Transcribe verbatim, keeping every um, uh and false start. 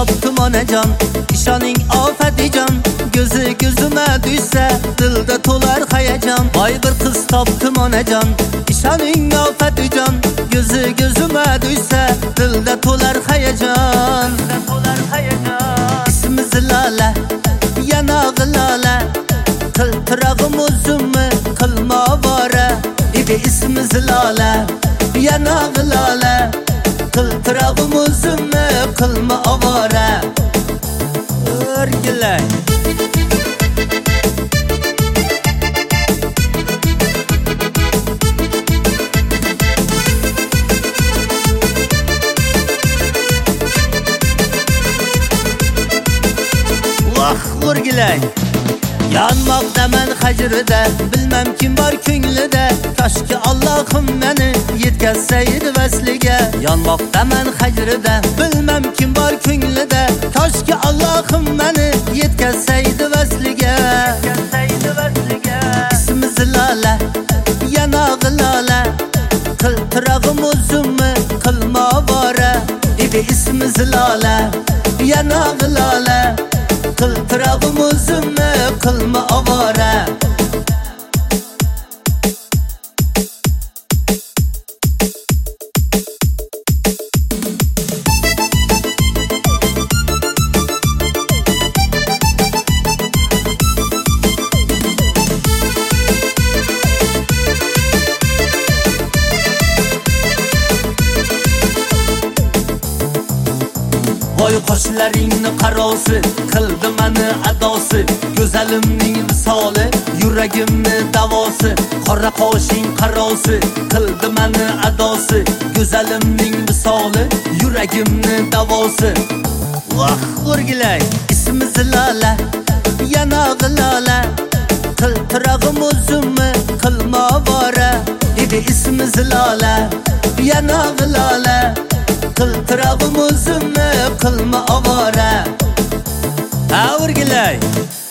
topdim onajon, ishoning ofatijon. Gözü gözüme düşse dilde to'lar hayajon. Voy bir qiz topdim onajon, ishoning ofatijon. Gözü gözüme düşse dilde to'lar hayajon. İsmi Zilala, yanog'i lola, qiltirog'im o'zimni qilma ovora. Edi ismi Zilala, yanog'i lola, qiltirog'im o'zimni qilma ovora. O'rgilay O'rgilay yanmoqda men hajrida, bilmem kim bor ko'nglida. Toshki Allohim meni yetkazsaydi vasliga. Yanmoqda men hajrida, bilmem kim bor ko'nglida. Toshki Allohim meni yetkazsaydi vasliga. İsmi Zilala, yanog'i lola, qiltirog'im o'zimni qilma ovora. Edi ismi Zilala, yanog'i lola, qiltirog'im o'zimni qilma ovora. Voy qoshlaringni qarosi, qildi meni adosi. Go'zalimning misoli, yuragimni davosi. Qora qoshing qarosi, qildi meni adosi. Go'zalimning misoli, yuragimni davosi. Voh o'rgilay ismi Zilala, yanog'i lola, qiltirog'im o'zimni qilma ovora. Edi ismi Zilala, yanog'i lola, qiltirog'im o'zimni qilma ovora. Ha o'rgilay